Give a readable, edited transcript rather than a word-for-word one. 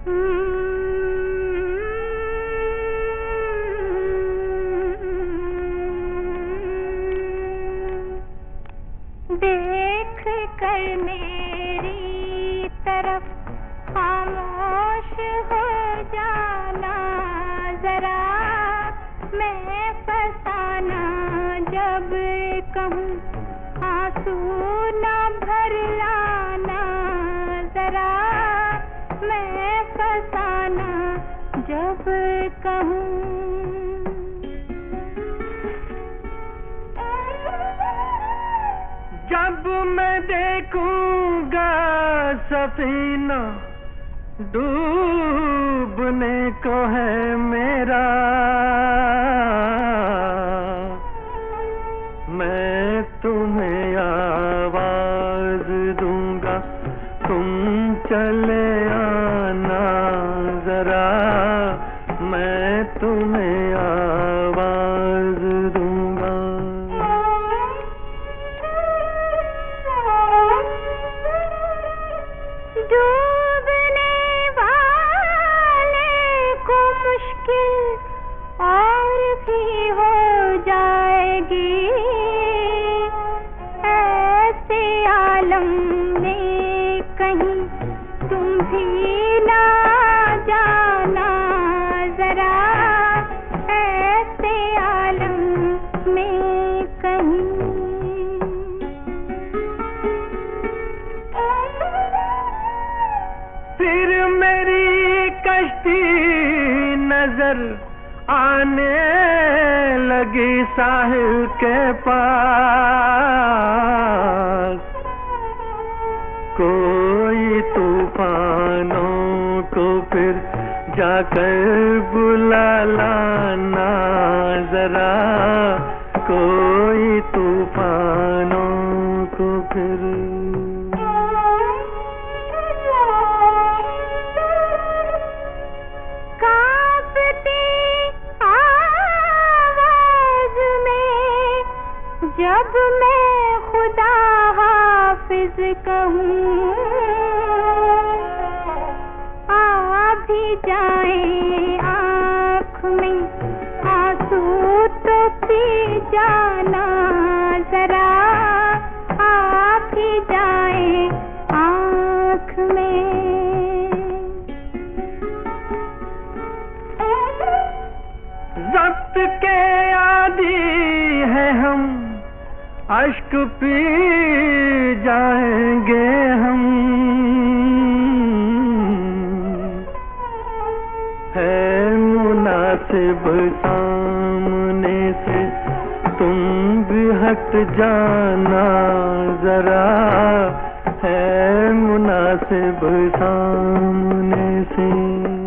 देख कर मेरी तरफ खामोश हो जाना जरा, मैं फसाना जब कहूँ आंसू न भर लाना जरा, मैं फसाना जब कहूँ। जब मैं देखूंगा सफीना डूबने को है मेरा, मैं तुम्हें आवाज दूंगा, तुम चले आना जरा, मैं तुम्हें आवाज दूंगा। डूबने वाले को मुश्किल और भी हो जाएगी, ऐसे आलम में कहीं तुम भी ना जाना जरा, ऐसे आलम में कहीं। फिर मेरी कश्ती नजर आने लगी साहिल के पास, कोई तूफानों को फिर जाकर बुला लाना जरा, कोई तूफानों को फिर। जब मैं खुदा हाफिज कहूँ आ भी जाए आँख में आंसू तो पी जाना जरा, आ भी जाए आँख में। ज़ब्त के आदी है हम, अश्क पी जाएंगे हम, है मुनासिब सामने से तुम भी हट जाना जरा, है मुनासिब सामने से।